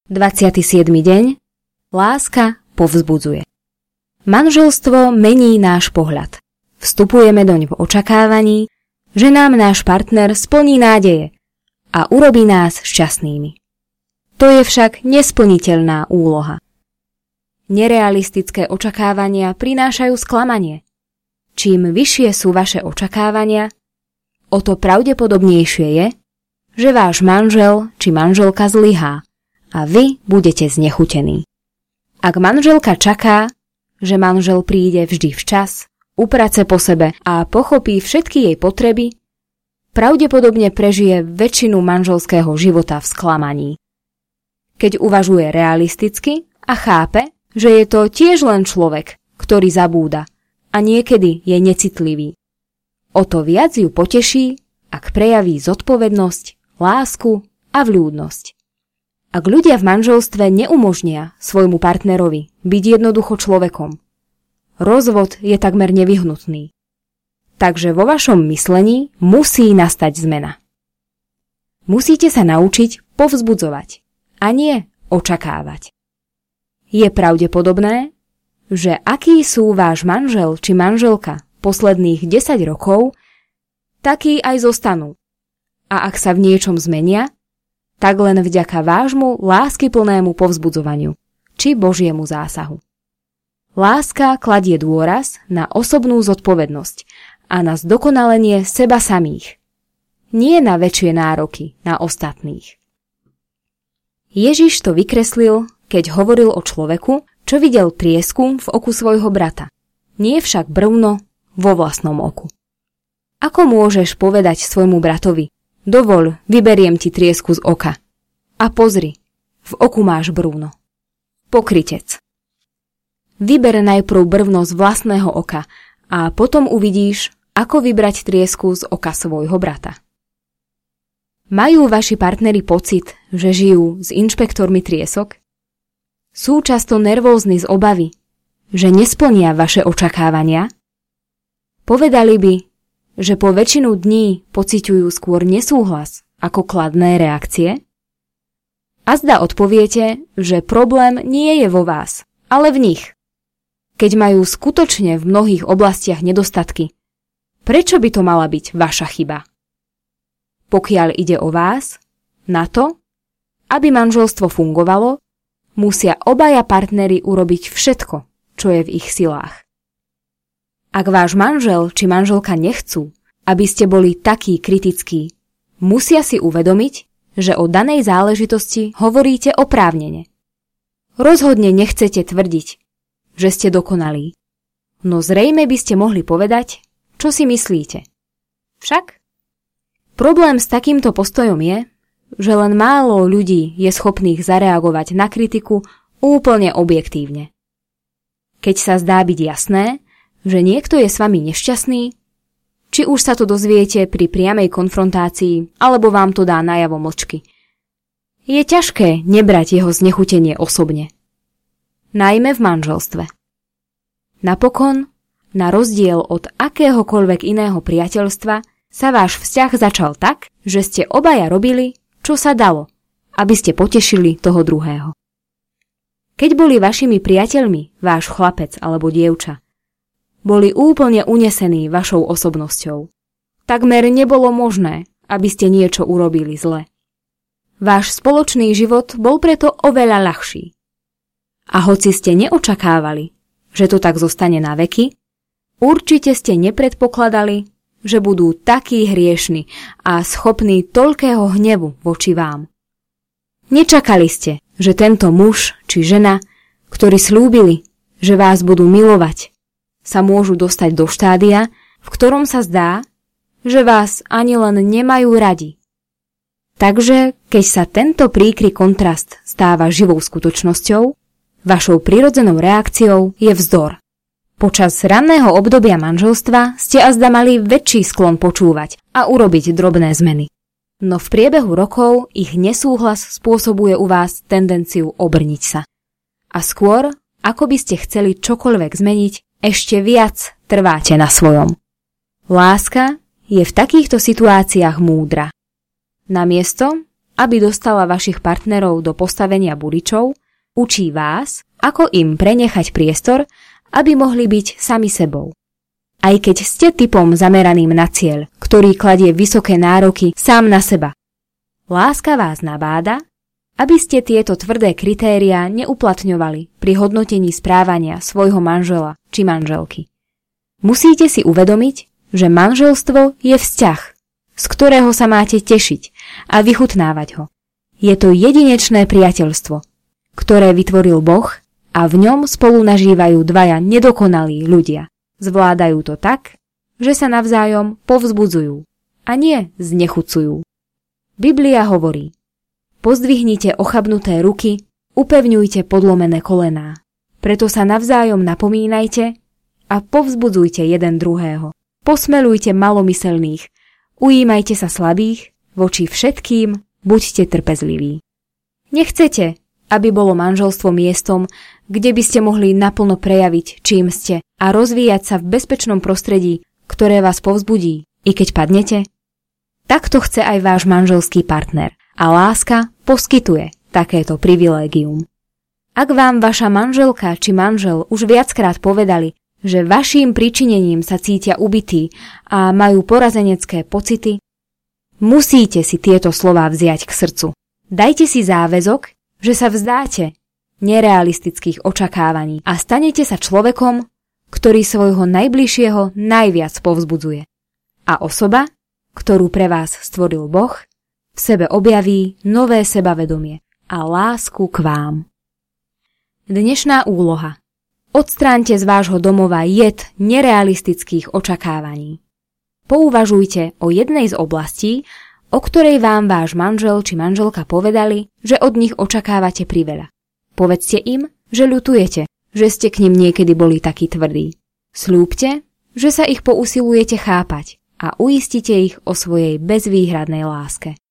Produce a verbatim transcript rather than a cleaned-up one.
dvadsiaty siedmy deň. Láska povzbudzuje. Manželstvo mení náš pohľad. Vstupujeme doň v očakávaní, že nám náš partner splní nádeje a urobí nás šťastnými. To je však nesplniteľná úloha. Nerealistické očakávania prinášajú sklamanie. Čím vyššie sú vaše očakávania, o to pravdepodobnejšie je, že váš manžel či manželka zlyhá a vy budete znechutení. Ak manželka čaká, že manžel príde vždy včas, uprace po sebe a pochopí všetky jej potreby, pravdepodobne prežije väčšinu manželského života v sklamaní. Keď uvažuje realisticky a chápe, že je to tiež len človek, ktorý zabúda a niekedy je necitlivý. O to viac ju poteší, ak prejaví zodpovednosť, lásku a vľúdnosť. Ak ľudia v manželstve neumožnia svojmu partnerovi byť jednoducho človekom, rozvod je takmer nevyhnutný. Takže vo vašom myslení musí nastať zmena. Musíte sa naučiť povzbudzovať a nie očakávať. Je pravdepodobné, že akí sú váš manžel či manželka posledných desať rokov, takí aj zostanú. A ak sa v niečom zmenia, tak len vďaka vášmu láskyplnému povzbudzovaniu či Božiemu zásahu. Láska kladie dôraz na osobnú zodpovednosť a na zdokonalenie seba samých, nie na väčšie nároky na ostatných. Ježiš to vykreslil, keď hovoril o človeku, čo videl triesku v oku svojho brata, nie však brvno vo vlastnom oku. Ako môžeš povedať svojmu bratovi: dovoľ, vyberiem ti triesku z oka. A pozri, v oku máš brvno. Pokrytec. Vyber najprv brvno z vlastného oka a potom uvidíš, ako vybrať triesku z oka svojho brata. Majú vaši partneri pocit, že žijú s inšpektormi triesok? Sú často nervózni z obavy, že nesplnia vaše očakávania? Povedali by, že po väčšinu dní pociťujú skôr nesúhlas ako kladné reakcie? Azda odpoviete, že problém nie je vo vás, ale v nich. Keď majú skutočne v mnohých oblastiach nedostatky, prečo by to mala byť vaša chyba? Pokiaľ ide o vás, na to, aby manželstvo fungovalo, musia obaja partneri urobiť všetko, čo je v ich silách. Ak váš manžel či manželka nechcú, aby ste boli takí kritickí, musia si uvedomiť, že o danej záležitosti hovoríte oprávnene. Rozhodne nechcete tvrdiť, že ste dokonalí, no zrejme by ste mohli povedať, čo si myslíte. Však? Problém s takýmto postojom je, že len málo ľudí je schopných zareagovať na kritiku úplne objektívne. Keď sa zdá byť jasné, že niekto je s vami nešťastný, či už sa to dozviete pri priamej konfrontácii, alebo vám to dá najavo mlčky, je ťažké nebrať jeho znechutenie osobne. Najmä v manželstve. Napokon, na rozdiel od akéhokoľvek iného priateľstva, sa váš vzťah začal tak, že ste obaja robili, čo sa dalo, aby ste potešili toho druhého. Keď boli vašimi priateľmi váš chlapec alebo dievča, boli úplne unesení vašou osobnosťou. Takmer nebolo možné, aby ste niečo urobili zle. Váš spoločný život bol preto oveľa ľahší. A hoci ste neočakávali, že to tak zostane na veky, určite ste nepredpokladali, že budú takí hriešni a schopní toľkého hnevu voči vám. Nečakali ste, že tento muž či žena, ktorí slúbili, že vás budú milovať, sa môžu dostať do štádia, v ktorom sa zdá, že vás ani len nemajú radi. Takže, keď sa tento príkry kontrast stáva živou skutočnosťou, vašou prirodzenou reakciou je vzdor. Počas ranného obdobia manželstva ste azda mali väčší sklon počúvať a urobiť drobné zmeny. No v priebehu rokov ich nesúhlas spôsobuje u vás tendenciu obrniť sa. A skôr, ako by ste chceli čokoľvek zmeniť, ešte viac trváte na svojom. Láska je v takýchto situáciách múdra. Namiesto, aby dostala vašich partnerov do postavenia buličov, učí vás, ako im prenechať priestor, aby mohli byť sami sebou. Aj keď ste typom zameraným na cieľ, ktorý kladie vysoké nároky sám na seba. Láska vás nabáda, aby ste tieto tvrdé kritériá neuplatňovali pri hodnotení správania svojho manžela či manželky. Musíte si uvedomiť, že manželstvo je vzťah, z ktorého sa máte tešiť a vychutnávať ho. Je to jedinečné priateľstvo, ktoré vytvoril Boh a v ňom spolu nažívajú dvaja nedokonalí ľudia. Zvládajú to tak, že sa navzájom povzbudzujú a nie znechucujú. Biblia hovorí: pozdvihnite ochabnuté ruky, upevňujte podlomené kolená. Preto sa navzájom napomínajte a povzbudzujte jeden druhého. Posmelujte malomyselných, ujímajte sa slabých, voči všetkým buďte trpezliví. Nechcete, aby bolo manželstvo miestom, kde by ste mohli naplno prejaviť, čím ste a rozvíjať sa v bezpečnom prostredí, ktoré vás povzbudí, i keď padnete? Takto chce aj váš manželský partner a láska poskytuje takéto privilégium. Ak vám vaša manželka či manžel už viackrát povedali, že vaším pričinením sa cítia ubití a majú porazenecké pocity, musíte si tieto slová vziať k srdcu. Dajte si záväzok, že sa vzdáte nerealistických očakávaní a stanete sa človekom, ktorý svojho najbližšieho najviac povzbudzuje. A osoba, ktorú pre vás stvoril Boh, v sebe objaví nové sebavedomie a lásku k vám. Dnešná úloha. Odstráňte z vášho domova jed nerealistických očakávaní. Pouvažujte o jednej z oblastí, o ktorej vám váš manžel či manželka povedali, že od nich očakávate priveľa. Povedzte im, že ľutujete, že ste k nim niekedy boli takí tvrdí. Sľúbte, že sa ich pousilujete chápať a uistite ich o svojej bezvýhradnej láske.